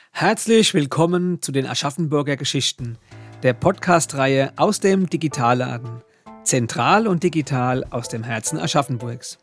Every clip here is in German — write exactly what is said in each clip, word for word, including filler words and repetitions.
Herzlich willkommen zu den Aschaffenburger Geschichten, der Podcast-Reihe aus dem Digitalladen. Zentral und digital aus dem Herzen Aschaffenburgs.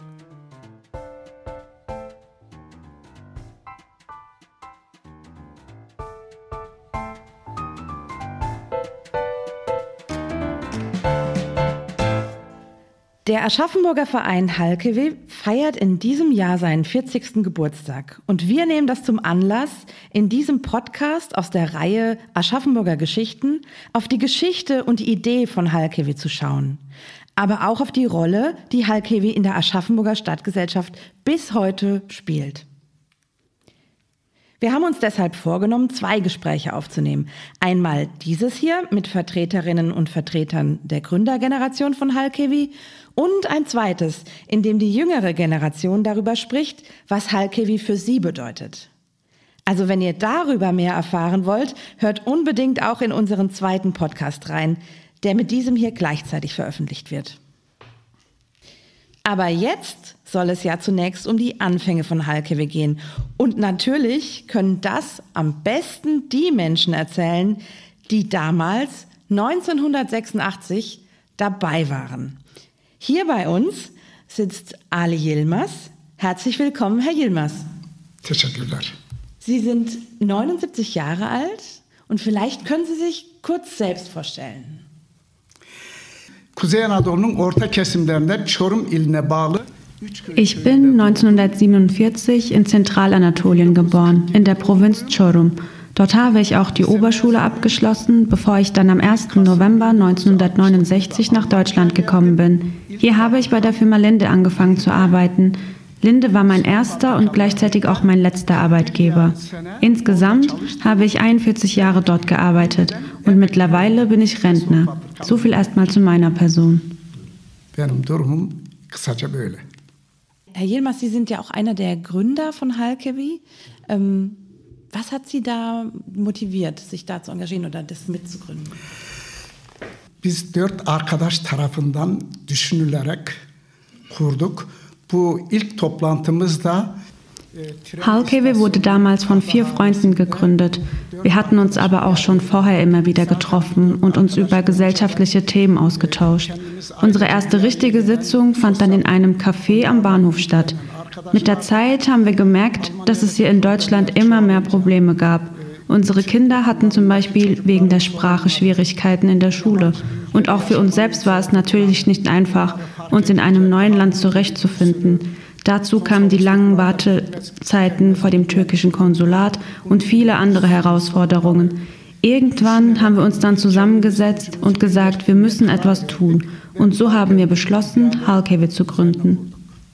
Der Aschaffenburger Verein Halkewe feiert in diesem Jahr seinen vierzigsten Geburtstag. Und wir nehmen das zum Anlass, in diesem Podcast aus der Reihe Aschaffenburger Geschichten auf die Geschichte und die Idee von Halkewe zu schauen. Aber auch auf die Rolle, die Halkewe in der Aschaffenburger Stadtgesellschaft bis heute spielt. Wir haben uns deshalb vorgenommen, zwei Gespräche aufzunehmen. Einmal dieses hier mit Vertreterinnen und Vertretern der Gründergeneration von Halkewe und ein zweites, in dem die jüngere Generation darüber spricht, was Halkewe für sie bedeutet. Also wenn ihr darüber mehr erfahren wollt, hört unbedingt auch in unseren zweiten Podcast rein, der mit diesem hier gleichzeitig veröffentlicht wird. Aber jetzt soll es ja zunächst um die Anfänge von Halkewe gehen. Und natürlich können das am besten die Menschen erzählen, die damals neunzehnhundertsechsundachtzig dabei waren. Hier bei uns sitzt Ali Yilmaz. Herzlich willkommen, Herr Yilmaz. Teşekkürler. Sie sind neunundsiebzig Jahre alt und vielleicht können Sie sich kurz selbst vorstellen. Kuzey Anadolu'nun orta kesimlerinde Çorum iline bağlı. Ich bin neunzehnhundertsiebenundvierzig in Zentralanatolien geboren, in der Provinz Çorum. Dort habe ich auch die Oberschule abgeschlossen, bevor ich dann am ersten November neunzehnhundertneunundsechzig nach Deutschland gekommen bin. Hier habe ich bei der Firma Linde angefangen zu arbeiten. Linde war mein erster und gleichzeitig auch mein letzter Arbeitgeber. Insgesamt habe ich einundvierzig Jahre dort gearbeitet und mittlerweile bin ich Rentner. So viel erstmal zu meiner Person. Benim durumum kısaca böyle. Herr Yilmaz, Sie sind ja auch einer der Gründer von Halkewe. Ähm, was hat Sie da motiviert, sich da zu engagieren oder das mitzugründen? Biz dört arkadaş tarafından düşünülerek kurduk. Bu ilk toplantımızda Halkewe wurde damals von vier Freunden gegründet. Wir hatten uns aber auch schon vorher immer wieder getroffen und uns über gesellschaftliche Themen ausgetauscht. Unsere erste richtige Sitzung fand dann in einem Café am Bahnhof statt. Mit der Zeit haben wir gemerkt, dass es hier in Deutschland immer mehr Probleme gab. Unsere Kinder hatten zum Beispiel wegen der Sprache Schwierigkeiten in der Schule. Und auch für uns selbst war es natürlich nicht einfach, uns in einem neuen Land zurechtzufinden. Dazu kamen die langen Wartezeiten vor dem türkischen Konsulat und viele andere Herausforderungen. Irgendwann haben wir uns dann zusammengesetzt und gesagt, wir müssen etwas tun. Und so haben wir beschlossen, Halkewe zu gründen.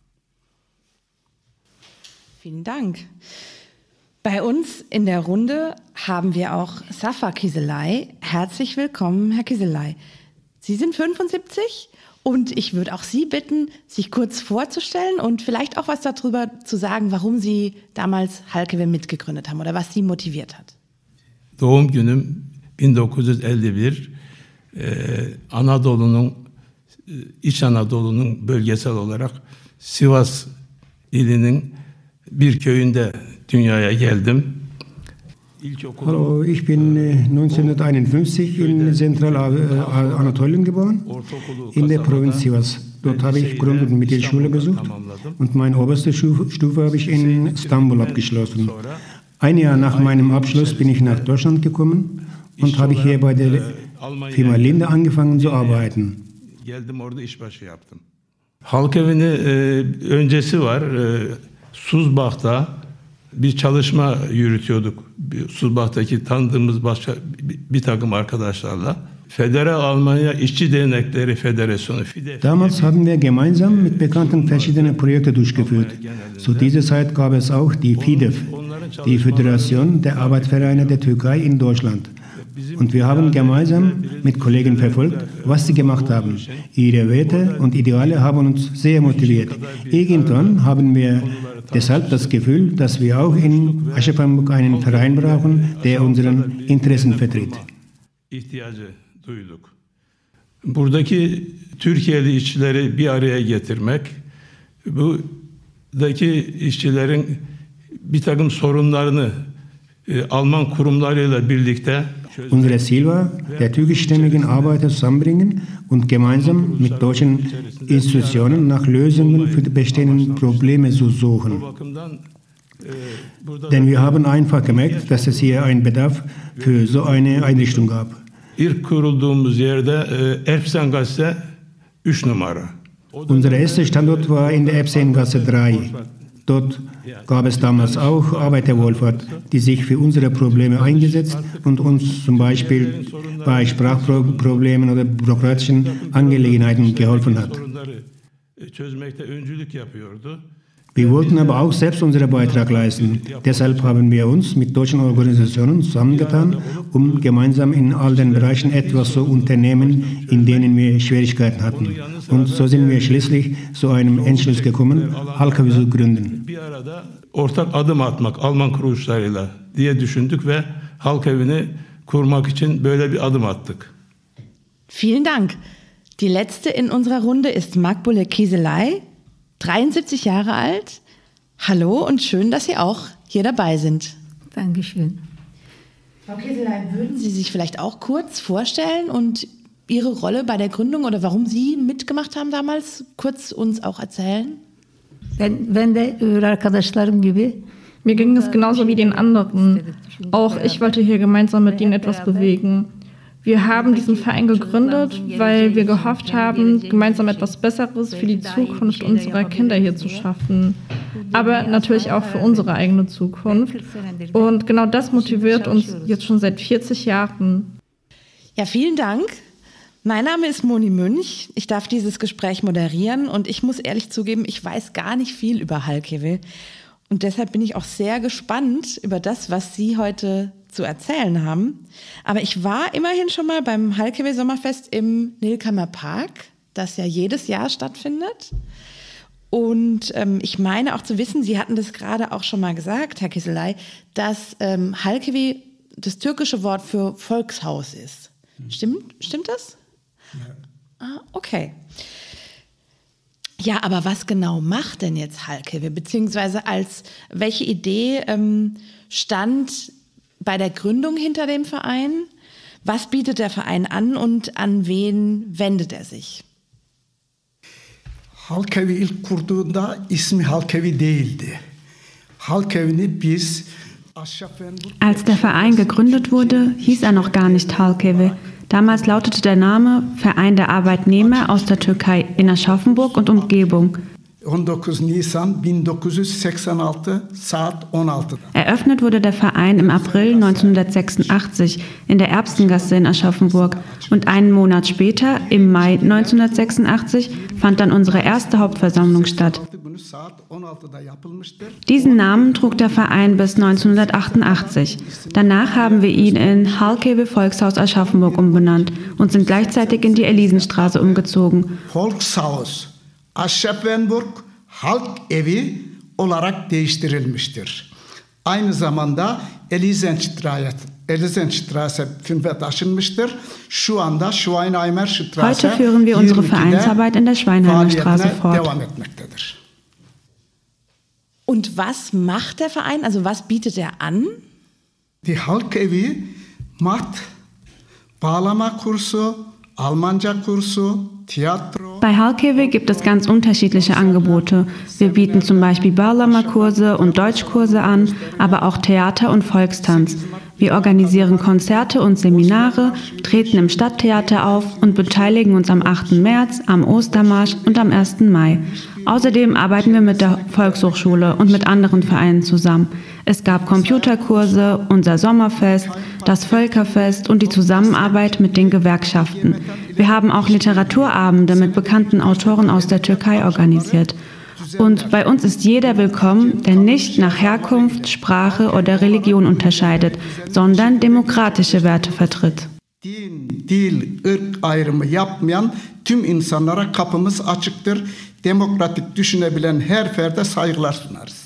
Vielen Dank. Bei uns in der Runde haben wir auch Safa Kiselay. Herzlich willkommen, Herr Kiselay. Sie sind fünfundsiebzig und ich würde auch Sie bitten, sich kurz vorzustellen und vielleicht auch was darüber zu sagen, warum Sie damals Halkewe mitgegründet haben oder was Sie motiviert hat. Doğum günüm bin dokuz yüz elli bir. Ee, Anadolu'nun, İç Anadolu'nun bölgesel olarak Sivas ilinin bir köyünde dünyaya geldim. Hallo, ich bin neunzehnhunderteinundfünfzig in Zentralanatolien geboren, in der Provinz Sivas. Dort habe ich Grund- und Mittelschule besucht und meine oberste Stufe habe ich in Istanbul abgeschlossen. Ein Jahr nach meinem Abschluss bin ich nach Deutschland gekommen und habe hier bei der Firma Linde angefangen zu arbeiten. Halkeve'nin e, öncesi var. E, Suzbach'ta bir çalışma yürütüyorduk. Suzbach'taki tanıdığımız başka bir, bir takım arkadaşlarla. Federal Almanya İşçi Dernekleri Federasyonu. Damals haben wir gemeinsam mit Bekannten verschiedene Projekte durchgeführt. Zu dieser Zeit gab es auch die FİDEF, die Föderation der Arbeitsvereine der Türkei in Deutschland. Und wir haben gemeinsam mit Kollegen verfolgt, was sie gemacht haben. Ihre Werte und Ideale haben uns sehr motiviert. Irgendwann haben wir deshalb das Gefühl, dass wir auch in Aschaffenburg einen Verein brauchen, der unseren Interessen vertritt. Buradaki Türkiye'li işçileri bir araya getirmek, buradaki işçilerin bir takım sorunlarını Alman kurumlarıyla birlikte Unser Ziel war, der türkischstämmigen Arbeiter zusammenbringen und gemeinsam mit deutschen Institutionen nach Lösungen für die bestehenden Probleme zu suchen. Denn wir haben einfach gemerkt, dass es hier einen Bedarf für so eine Einrichtung gab. İlk kurulduğumuz yerde Erbsengasse üç numara. Unser erster Standort war in der Erbsengasse drei. Dort gab es damals auch Arbeiterwohlfahrt, die sich für unsere Probleme eingesetzt und uns zum Beispiel bei Sprachproblemen oder bürokratischen Angelegenheiten geholfen hat. Wir wollten aber auch selbst unseren Beitrag leisten. Deshalb haben wir uns mit deutschen Organisationen zusammengetan, um gemeinsam in all den Bereichen etwas zu unternehmen, in denen wir Schwierigkeiten hatten. Und so sind wir schließlich zu einem Entschluss gekommen, Halkavi zu gründen. Ortak adım atmak Alman kuruluşlarıyla diye düşündük ve Halkavi'ni kurmak için böyle bir adım attık. Vielen Dank. Die letzte in unserer Runde ist Makbule Kieselay, dreiundsiebzig Jahre alt. Hallo und schön, dass Sie auch hier dabei sind. Dankeschön. Frau Kieselay, würden Sie sich vielleicht auch kurz vorstellen und Ihre Rolle bei der Gründung oder warum Sie mitgemacht haben damals, kurz uns auch erzählen? Ben, ben de öyle arkadaşlarım gibi. Mir ging es genauso wie den anderen. Auch ich wollte hier gemeinsam mit ihnen etwas bewegen. Wir haben diesen Verein gegründet, weil wir gehofft haben, gemeinsam etwas Besseres für die Zukunft unserer Kinder hier zu schaffen. Aber natürlich auch für unsere eigene Zukunft. Und genau das motiviert uns jetzt schon seit vierzig Jahren. Ja, vielen Dank. Mein Name ist Moni Münch. Ich darf dieses Gespräch moderieren und ich muss ehrlich zugeben, ich weiß gar nicht viel über Halkavi. Und deshalb bin ich auch sehr gespannt über das, was Sie heute zu erzählen haben. Aber ich war immerhin schon mal beim Halkavi Sommerfest im Nilkamer Park, das ja jedes Jahr stattfindet. Und ähm, ich meine auch zu wissen, Sie hatten das gerade auch schon mal gesagt, Herr Kieselay, dass ähm, Halkavi das türkische Wort für Volkshaus ist. Stimmt, stimmt das? Ja. Ah, okay. Ja, aber was genau macht denn jetzt Halkavi? Beziehungsweise als welche Idee ähm, stand bei der Gründung hinter dem Verein? Was bietet der Verein an und an wen wendet er sich? Halkavi ilk kurduğunda ismi Halkavi değildi. Halkavi'ni biz Als der Verein gegründet wurde, hieß er noch gar nicht Halkavi. Damals lautete der Name Verein der Arbeitnehmer aus der Türkei in Aschaffenburg und Umgebung. neunzehnten Nisan neunzehnhundertsechsundachtzig saat on altıda. Eröffnet wurde der Verein im April neunzehnhundertsechsundachtzig in der Erbsengasse in Aschaffenburg und einen Monat später, im Mai neunzehnhundertsechsundachtzig, fand dann unsere erste Hauptversammlung statt. Diesen Namen trug der Verein bis neunzehnhundertachtundachtzig. Danach haben wir ihn in Halkavi Volkshaus Aschaffenburg umbenannt und sind gleichzeitig in die Elisenstraße umgezogen. Volkshaus Aschaffenburg Halk Evi olarak değiştirilmiştir. Aynı zamanda Elisenstraße Elisenstraße fünfe taşınmıştır. Şu anda Schweinheimer Straße Heute führen wir unsere Vereinsarbeit in der Schweinheimer Straße fort. Devam etmektedir. Und was macht der Verein? Also was bietet er an? Die Halk Evi macht bağlama kursu, Almanca kursu, Theatro. Bei Halkavi gibt es ganz unterschiedliche Angebote. Wir bieten zum Beispiel Bağlama-Kurse und Deutschkurse an, aber auch Theater und Volkstanz. Wir organisieren Konzerte und Seminare, treten im Stadttheater auf und beteiligen uns am achten März, am Ostermarsch und am ersten Mai. Außerdem arbeiten wir mit der Volkshochschule und mit anderen Vereinen zusammen. Es gab Computerkurse, unser Sommerfest, das Völkerfest und die Zusammenarbeit mit den Gewerkschaften. Wir haben auch Literaturabende mit bekannten Autoren aus der Türkei organisiert. Und bei uns ist jeder willkommen, der nicht nach Herkunft, Sprache oder Religion unterscheidet, sondern demokratische Werte vertritt. Din, dil, ırk ayrımı yapmayan tüm insanlara kapımız açıktır. Demokratik düşünebilen her ferde saygılar sunarız.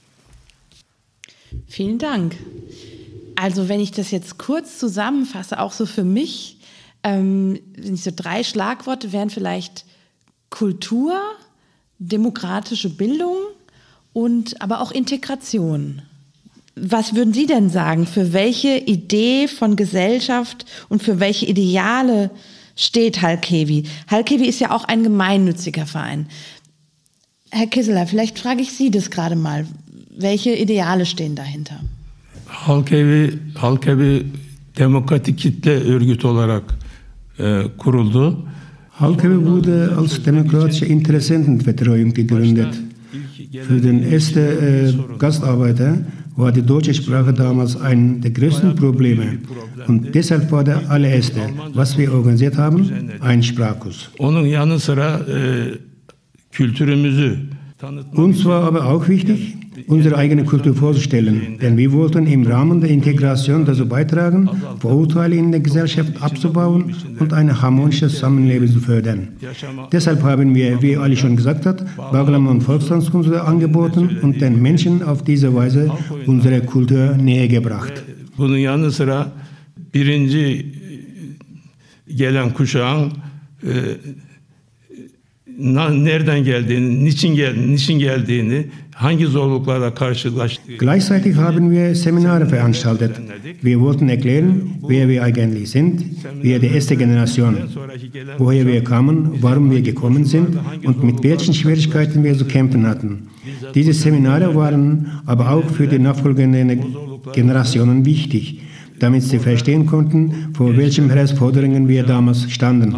Vielen Dank. Also wenn ich das jetzt kurz zusammenfasse, auch so für mich, ähm, so drei Schlagworte wären vielleicht Kultur, demokratische Bildung und aber auch Integration. Was würden Sie denn sagen, für welche Idee von Gesellschaft und für welche Ideale steht Halkevi? Halkevi ist ja auch ein gemeinnütziger Verein. Herr Kisseler, vielleicht frage ich Sie das gerade mal. Welche Ideale stehen dahinter? Halkevi, Halkevi Demokratik Kitle Örgüt olarak e, kuruldu. Halkevi wurde als demokratische Interessentenbetreuung gegründet. Für den ersten äh, Gastarbeiter war die deutsche Sprache damals ein der größten Probleme. Und deshalb war der allererste, was wir organisiert haben, ein Sprachkurs. Onun yanı sıra e, kültürümüzü Uns war aber auch wichtig, unsere eigene Kultur vorzustellen, denn wir wollten im Rahmen der Integration dazu beitragen, Vorurteile in der Gesellschaft abzubauen und ein harmonisches Zusammenleben zu fördern. Deshalb haben wir, wie Ali schon gesagt hat, Bağlama und Volkstanzkunde angeboten und den Menschen auf diese Weise unsere Kultur näher gebracht. Bunun yanı sıra birinci gelen kuşağın e, nereden geldiğini, niçin, gel, niçin geldiğini, hangi zorluklarla karşılaştığını. Gleichzeitig haben wir Seminare veranstaltet. Wir wollten erklären, wer wir eigentlich sind, wir die erste Generation, woher wir kamen, warum wir gekommen sind und mit welchen Schwierigkeiten wir zu kämpfen hatten. Diese Seminare waren aber auch für die nachfolgenden Generationen wichtig, damit sie verstehen konnten, vor welchen Herausforderungen wir damals standen.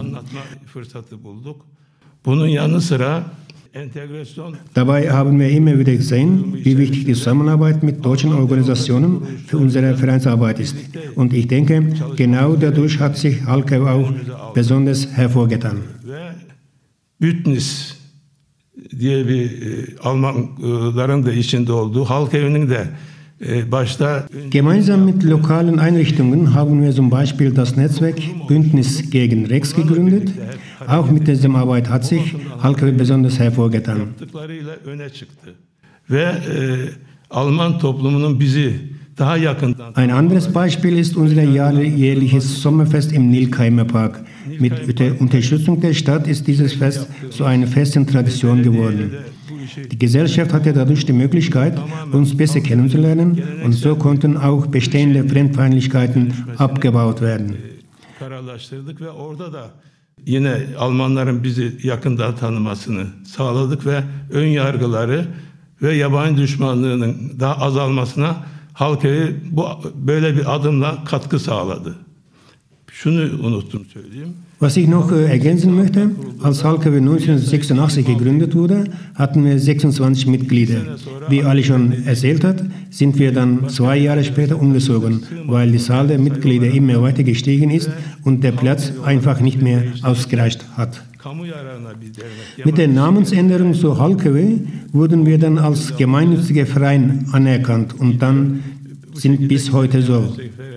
Bunun yanı sıra Dabei haben wir immer wieder gesehen, wie wichtig die Zusammenarbeit mit deutschen Organisationen für unsere Vereinsarbeit ist. Und ich denke, genau dadurch hat sich Halkevi auch besonders hervorgetan. Bündnis diye bir Almanların da içinde olduğu Halkevi'nin de başta Gemeinsam mit lokalen Einrichtungen haben wir zum Beispiel das Netzwerk Bündnis gegen Rechts gegründet. Auch mit dieser Arbeit hat sich Halkevi besonders hervorgetan. Ve e, Alman toplumunun bizi daha yakından. Ein anderes Beispiel ist unser jährliches Sommerfest im Nilkheimer Park. Mit Unterstützung der Stadt ist dieses Fest zu einer festen Tradition geworden. Die Gesellschaft hatte dadurch die Möglichkeit, uns besser kennenzulernen und so konnten auch bestehende Fremdfeindlichkeiten abgebaut werden. Kararlaştırdık ve orada da yine Almanların bizi yakından tanımasını sağladık ve ön yargıları ve yabancı düşmanlığının daha azalmasına Halkevi bu böyle bir adımla katkı sağladı. Şunu unuttum söyleyeyim. Was ich noch äh, ergänzen möchte, als Halkevi neunzehnhundertsechsundachtzig gegründet wurde, hatten wir sechsundzwanzig Mitglieder. Wie Ali schon erzählt hat, sind wir dann zwei Jahre später umgezogen, weil die Zahl der Mitglieder immer weiter gestiegen ist und der Platz einfach nicht mehr ausgereicht hat. Mit der Namensänderung zu Halkevi wurden wir dann als gemeinnütziger Verein anerkannt und dann sind bis heute so.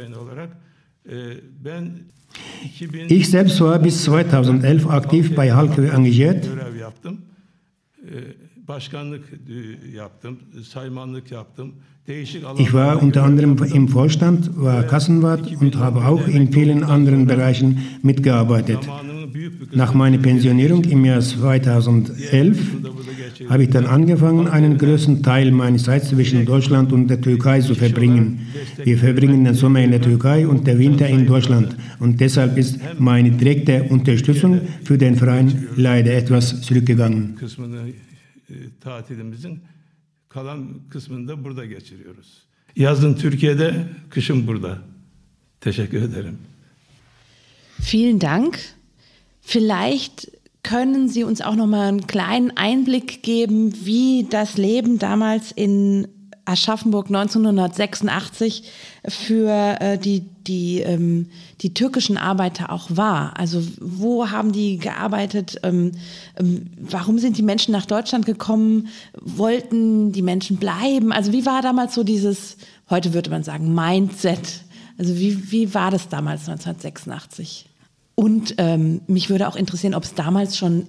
Ich selbst war bis zweitausendelf aktiv bei Halkevi engagiert. Ich war unter anderem im Vorstand, war Kassenwart und habe auch in vielen anderen Bereichen mitgearbeitet. Nach meiner Pensionierung im Jahr zweitausendelf habe ich dann angefangen, einen größeren Teil meiner Zeit zwischen Deutschland und der Türkei zu verbringen. Wir verbringen den Sommer in der Türkei und den Winter in Deutschland. Und deshalb ist meine direkte Unterstützung für den Verein leider etwas zurückgegangen. Tatilimizin kalan kısmını da burada geçiriyoruz. Yazın Türkiye'de, kışın burada. Teşekkür ederim. Vielen Dank. Vielleicht können Sie uns auch noch mal einen kleinen Einblick geben, wie das Leben damals in Aschaffenburg neunzehnhundertsechsundachtzig für äh, die, die, ähm, die türkischen Arbeiter auch war. Also wo haben die gearbeitet? Ähm, ähm, warum sind die Menschen nach Deutschland gekommen? Wollten die Menschen bleiben? Also wie war damals so dieses, heute würde man sagen, Mindset? Also wie, wie war das damals neunzehnhundertsechsundachtzig? Und ähm, mich würde auch interessieren, ob es damals schon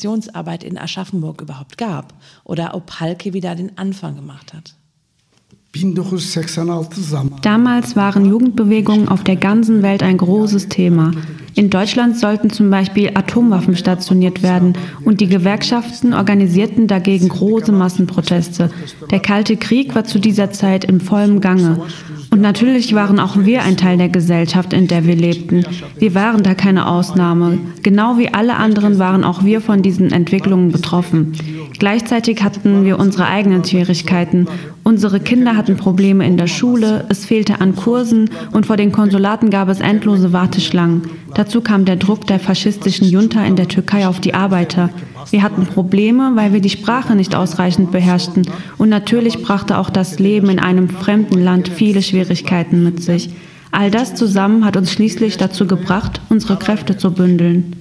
Integrationsarbeit in Aschaffenburg überhaupt gab oder ob Halkevi da den Anfang gemacht hat. Damals waren Jugendbewegungen auf der ganzen Welt ein großes Thema. In Deutschland sollten zum Beispiel Atomwaffen stationiert werden und die Gewerkschaften organisierten dagegen große Massenproteste. Der Kalte Krieg war zu dieser Zeit im vollen Gange. Und natürlich waren auch wir ein Teil der Gesellschaft, in der wir lebten. Wir waren da keine Ausnahme. Genau wie alle anderen waren auch wir von diesen Entwicklungen betroffen. Gleichzeitig hatten wir unsere eigenen Schwierigkeiten. Unsere Kinder hatten Probleme in der Schule, es fehlte an Kursen und vor den Konsulaten gab es endlose Warteschlangen. Dazu kam der Druck der faschistischen Junta in der Türkei auf die Arbeiter. Wir hatten Probleme, weil wir die Sprache nicht ausreichend beherrschten. Und natürlich brachte auch das Leben in einem fremden Land viele Schwierigkeiten mit sich. All das zusammen hat uns schließlich dazu gebracht, unsere Kräfte zu bündeln.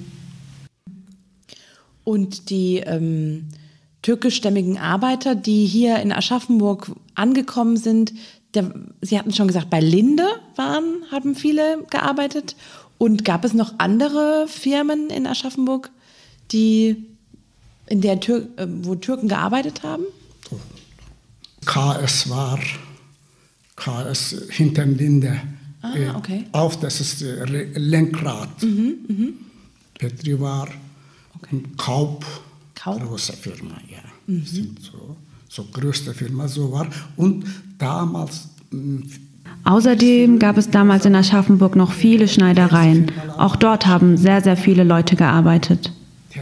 Und die ähm, türkischstämmigen Arbeiter, die hier in Aschaffenburg angekommen sind, der, Sie hatten schon gesagt, bei Linde waren, haben viele gearbeitet. Und gab es noch andere Firmen in Aschaffenburg, die in der Tür, wo Türken gearbeitet haben? K S war, K S hinter Linde. Ah, okay. Auf, das ist Lenkrad. Mhm, mhm. Petri war, okay. Kaup, Kaup, große Firma, ja. Mhm. Sind so, so größte Firma, so war. Und damals... Außerdem gab es damals in Aschaffenburg noch viele Schneidereien. Auch dort haben sehr, sehr viele Leute gearbeitet.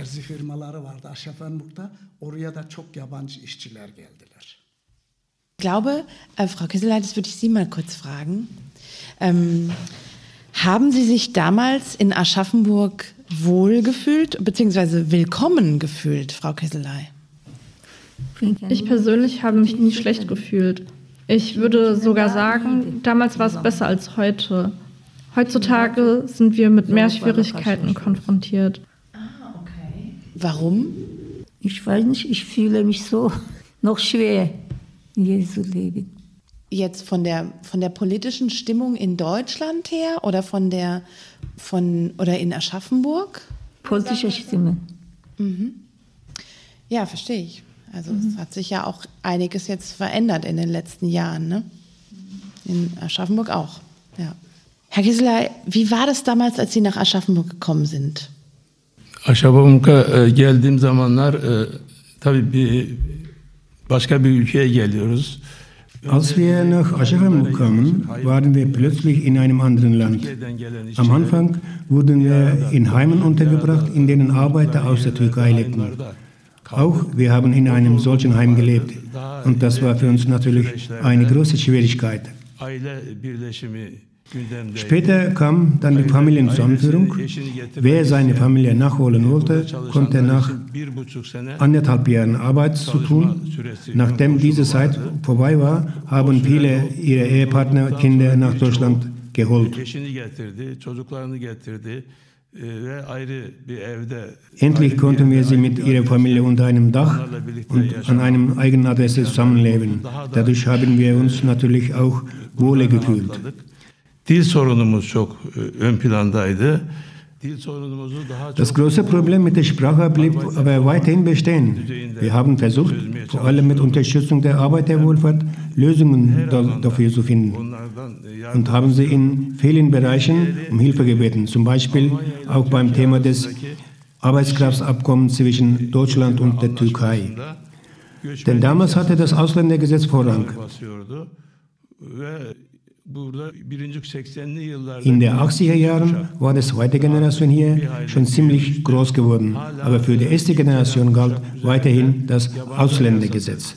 Ich glaube, äh, Frau Kesseleit, das würde ich Sie mal kurz fragen. Ähm, haben Sie sich damals in Aschaffenburg wohlgefühlt bzw. willkommen gefühlt, Frau Kesselei? Ich persönlich habe mich nie schlecht gefühlt. Ich würde sogar sagen, damals war es besser als heute. Heutzutage sind wir mit mehr Schwierigkeiten konfrontiert. Ah, okay. Warum? Ich weiß nicht, ich fühle mich so noch schwer, hier zu leben. Jetzt von der, von der politischen Stimmung in Deutschland her oder von der, von, oder in Aschaffenburg? Politische Stimme. Mhm. Ja, verstehe ich. Also mhm. es hat sich ja auch einiges jetzt verändert in den letzten Jahren, ne? In Aschaffenburg auch, ja. Herr Kesselay, wie war das damals, als Sie nach Aschaffenburg gekommen sind? Aschaffenburg'a geldiğim zamanlar tabii bir başka bir ülkeye geliyoruz. Als wir nach Aschaffenburg kamen, waren wir plötzlich in einem anderen Land. Am Anfang wurden wir in Heimen untergebracht, in denen Arbeiter aus der Türkei lebten. Auch wir haben in einem solchen Heim gelebt und das war für uns natürlich eine große Schwierigkeit. Später kam dann die Familienzusammenführung. Wer seine Familie nachholen wollte, konnte nach anderthalb Jahren Arbeit zu tun. Nachdem diese Zeit vorbei war, haben viele ihre Ehepartner, Kinder nach Deutschland geholt. Endlich konnten wir sie mit ihrer Familie unter einem Dach und an einem eigenen Adresse zusammenleben. Dadurch haben wir uns natürlich auch wohler gefühlt. Dil sorunumuz çok ön plandaydı. Das große Problem mit der Sprache blieb aber weiterhin bestehen. Wir haben versucht, vor allem mit Unterstützung der Arbeiterwohlfahrt, Lösungen dafür zu finden und haben sie in vielen Bereichen um Hilfe gebeten, zum Beispiel auch beim Thema des Arbeitskraftabkommens zwischen Deutschland und der Türkei. Denn damals hatte das Ausländergesetz Vorrang. In den achtziger Jahren war die zweite Generation hier schon ziemlich groß geworden, aber für die erste Generation galt weiterhin das Ausländergesetz.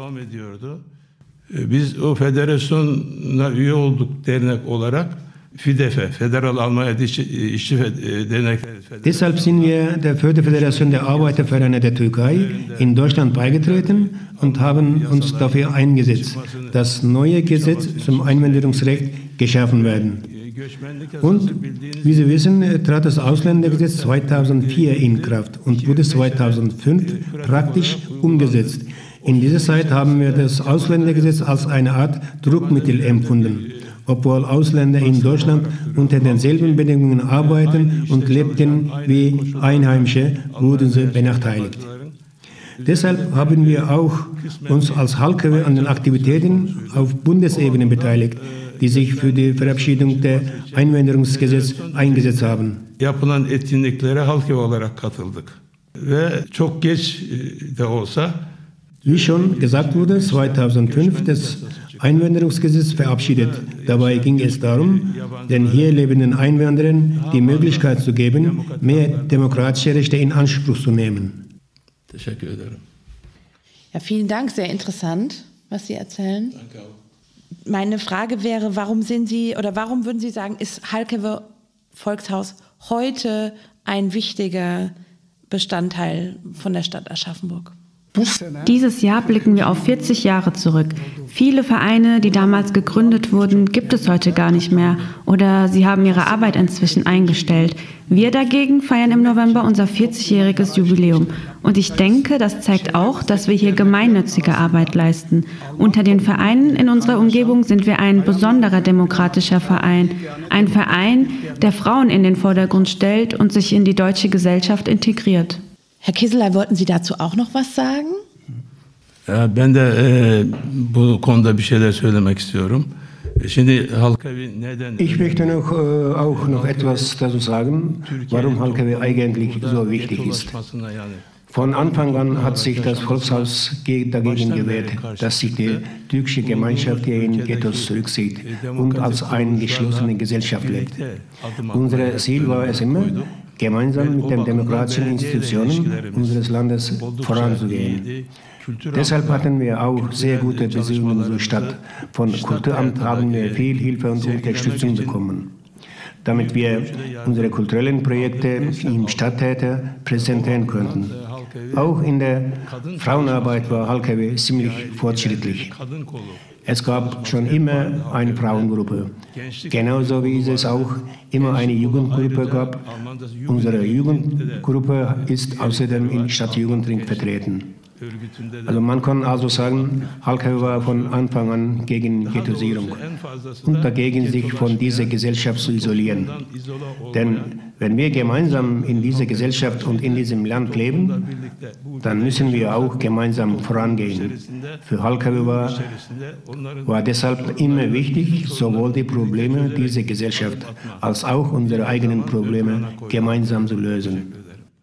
Biz o federasyona üye olduk dernek olarak FİDEF'e, Federal Almanya İşçi Dernekleri. Deshalb sind wir der Föderation der Arbeitervereine der Türkei in Deutschland beigetreten und haben uns dafür eingesetzt, dass neue Gesetze zum Einwanderungsrecht geschaffen werden. Und wie Sie wissen, trat das Ausländergesetz zweitausendvier in Kraft und wurde zweitausendfünf praktisch umgesetzt. In dieser Zeit haben wir das Ausländergesetz als eine Art Druckmittel empfunden. Obwohl Ausländer in Deutschland unter denselben Bedingungen arbeiten und lebten wie Einheimische, wurden sie benachteiligt. Deshalb haben wir auch uns als Halkewe an den Aktivitäten auf Bundesebene beteiligt, die sich für die Verabschiedung der Einwanderungsgesetz eingesetzt haben. Yapılan etkinliklere Halkewe olarak katıldık. Ve çok geç de olsa Wie schon gesagt wurde, zweitausendfünf das Einwanderungsgesetz verabschiedet. Dabei ging es darum, den hier lebenden Einwanderern die Möglichkeit zu geben, mehr demokratische Rechte in Anspruch zu nehmen. Teşekkür ederim. Ja, vielen Dank, sehr interessant, was Sie erzählen. Danke auch. Meine Frage wäre, warum sind Sie oder warum würden Sie sagen, ist Halkewe Volkshaus heute ein wichtiger Bestandteil von der Stadt Aschaffenburg? Dieses Jahr blicken wir auf vierzig Jahre zurück. Viele Vereine, die damals gegründet wurden, gibt es heute gar nicht mehr oder sie haben ihre Arbeit inzwischen eingestellt. Wir dagegen feiern im November unser vierzigjähriges Jubiläum. Und ich denke, das zeigt auch, dass wir hier gemeinnützige Arbeit leisten. Unter den Vereinen in unserer Umgebung sind wir ein besonderer demokratischer Verein. Ein Verein, der Frauen in den Vordergrund stellt und sich in die deutsche Gesellschaft integriert. Herr Kieseler, wollten Sie dazu auch noch was sagen? Ya ben de e, bu konuda bir şeyler söylemek istiyorum. Şimdi Halkevi neden? Ich möchte noch, äh, auch noch etwas dazu sagen, warum Halkewe eigentlich so wichtig ist. Von Anfang an hat sich das Volkshaus dagegen gewehrt, dass sich die türkische Gemeinschaft hier in Ghettos zurückzieht und als eine geschlossene Gesellschaft lebt. Unser Ziel war es immer, gemeinsam mit den demokratischen Institutionen unseres Landes voranzugehen. Deshalb hatten wir auch sehr gute Beziehungen zur Stadt. Von Kulturamt haben wir viel Hilfe und Unterstützung bekommen, damit wir unsere kulturellen Projekte im Stadttheater präsentieren konnten. Auch in der Frauenarbeit war Halkewe ziemlich fortschrittlich. Es gab schon immer eine Frauengruppe, genauso wie es auch immer eine Jugendgruppe gab. Unsere Jugendgruppe ist außerdem im Stadtjugendring vertreten. Also man kann also sagen, Halkewe war von Anfang an gegen Ghettoisierung und dagegen, sich von dieser Gesellschaft zu isolieren. Denn wenn wir gemeinsam in dieser Gesellschaft und in diesem Land leben, dann müssen wir auch gemeinsam vorangehen. Für Halkewe war, war deshalb immer wichtig, sowohl die Probleme dieser Gesellschaft als auch unsere eigenen Probleme gemeinsam zu lösen.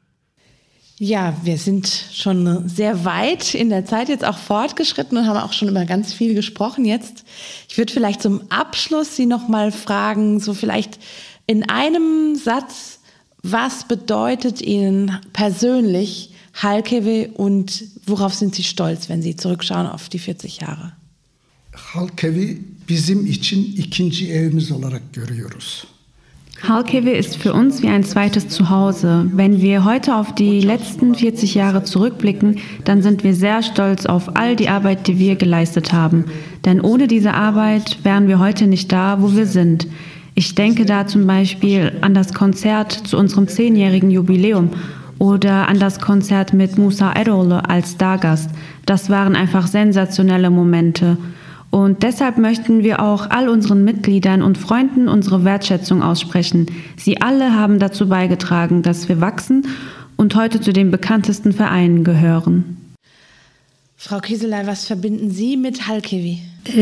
Ja, wir sind schon sehr weit in der Zeit jetzt auch fortgeschritten und haben auch schon über ganz viel gesprochen jetzt. Ich würde vielleicht zum Abschluss Sie noch mal fragen, so vielleicht in einem Satz, was bedeutet Ihnen persönlich Halkewe und worauf sind Sie stolz, wenn Sie zurückschauen auf die vierzig Jahre? Halkewe bizim için ikinci evimiz olarak görüyoruz. Halkewe ist für uns wie ein zweites Zuhause. Wenn wir heute auf die letzten vierzig Jahre zurückblicken, dann sind wir sehr stolz auf all die Arbeit, die wir geleistet haben. Denn ohne diese Arbeit wären wir heute nicht da, wo wir sind. Ich denke da zum Beispiel an das Konzert zu unserem zehnjährigen Jubiläum oder an das Konzert mit Musa Eroğlu als Stargast. Das waren einfach sensationelle Momente. Und deshalb möchten wir auch all unseren Mitgliedern und Freunden unsere Wertschätzung aussprechen. Sie alle haben dazu beigetragen, dass wir wachsen und heute zu den bekanntesten Vereinen gehören. Frau Kieseler, was verbinden Sie mit Halkewe?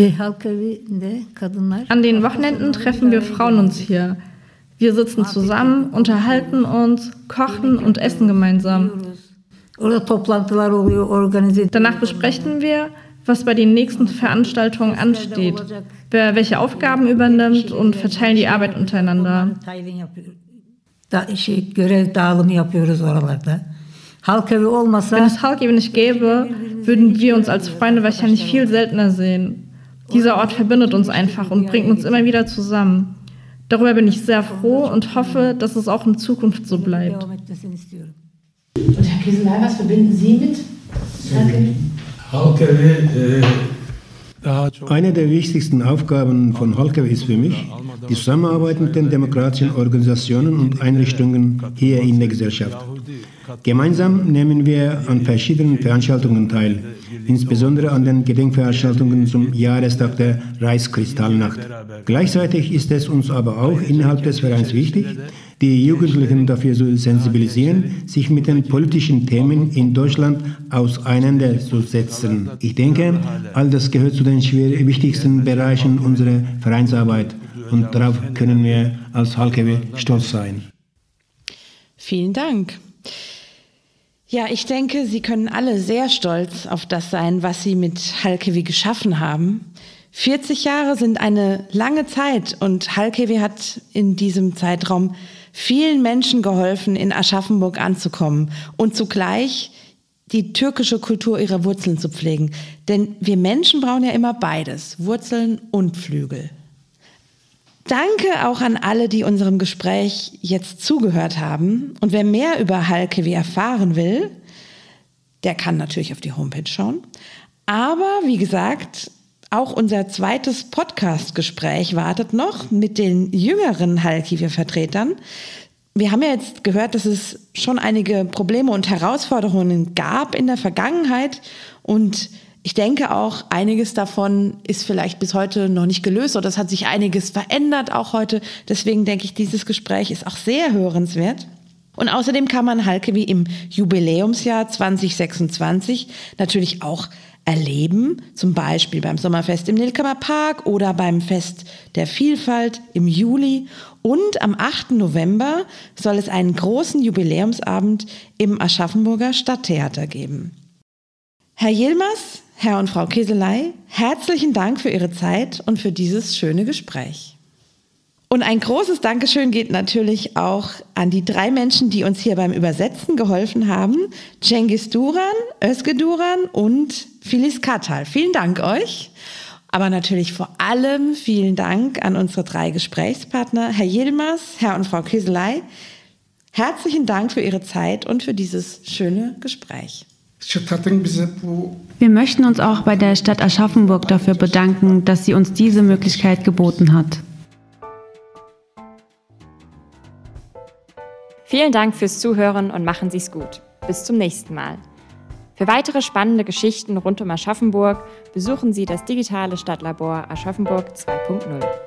An den Wochenenden treffen wir Frauen uns hier. Wir sitzen zusammen, unterhalten uns, kochen und essen gemeinsam. Danach besprechen wir, was bei den nächsten Veranstaltungen ansteht, wer welche Aufgaben übernimmt und verteilen die Arbeit untereinander. Wenn es Halkewe nicht gäbe, würden wir uns als Freunde wahrscheinlich viel seltener sehen. Dieser Ort verbindet uns einfach und bringt uns immer wieder zusammen. Darüber bin ich sehr froh und hoffe, dass es auch in Zukunft so bleibt. Und Herr Kieseler, was verbinden Sie mit Halkewe? Eine der wichtigsten Aufgaben von Halkewe ist für mich die Zusammenarbeit mit den demokratischen Organisationen und Einrichtungen hier in der Gesellschaft. Gemeinsam nehmen wir an verschiedenen Veranstaltungen teil, insbesondere an den Gedenkveranstaltungen zum Jahrestag der Reichskristallnacht. Gleichzeitig ist es uns aber auch innerhalb des Vereins wichtig, die Jugendlichen dafür zu sensibilisieren, sich mit den politischen Themen in Deutschland auseinanderzusetzen. Ich denke, all das gehört zu den schwer wichtigsten Bereichen unserer Vereinsarbeit und darauf können wir als Halkewe stolz sein. Vielen Dank. Ja, ich denke, Sie können alle sehr stolz auf das sein, was Sie mit Halkewe geschaffen haben. vierzig Jahre sind eine lange Zeit und Halkewe hat in diesem Zeitraum vielen Menschen geholfen, in Aschaffenburg anzukommen und zugleich die türkische Kultur ihrer Wurzeln zu pflegen. Denn wir Menschen brauchen ja immer beides, Wurzeln und Flügel. Danke auch an alle, die unserem Gespräch jetzt zugehört haben. Und wer mehr über Halkewe erfahren will, der kann natürlich auf die Homepage schauen. Aber wie gesagt, auch unser zweites Podcast-Gespräch wartet noch mit den jüngeren Halkewe-Vertretern. Wir haben ja jetzt gehört, dass es schon einige Probleme und Herausforderungen gab in der Vergangenheit und ich denke auch, einiges davon ist vielleicht bis heute noch nicht gelöst oder es hat sich einiges verändert auch heute. Deswegen denke ich, dieses Gespräch ist auch sehr hörenswert. Und außerdem kann man Halkewe im Jubiläumsjahr zwanzig sechsundzwanzig natürlich auch erleben, zum Beispiel beim Sommerfest im Nilkamer Park oder beim Fest der Vielfalt im Juli. Und am achten November soll es einen großen Jubiläumsabend im Aschaffenburger Stadttheater geben. Herr Yilmaz, Herr und Frau Keselay, herzlichen Dank für Ihre Zeit und für dieses schöne Gespräch. Und ein großes Dankeschön geht natürlich auch an die drei Menschen, die uns hier beim Übersetzen geholfen haben. Cengiz Duran, Özge Duran und Filiz Kartal. Vielen Dank euch. Aber natürlich vor allem vielen Dank an unsere drei Gesprächspartner, Herr Yilmaz, Herr und Frau Keselay. Herzlichen Dank für Ihre Zeit und für dieses schöne Gespräch. Wir möchten uns auch bei der Stadt Aschaffenburg dafür bedanken, dass sie uns diese Möglichkeit geboten hat. Vielen Dank fürs Zuhören und machen Sie es gut. Bis zum nächsten Mal. Für weitere spannende Geschichten rund um Aschaffenburg besuchen Sie das digitale Stadtlabor Aschaffenburg zwei punkt null.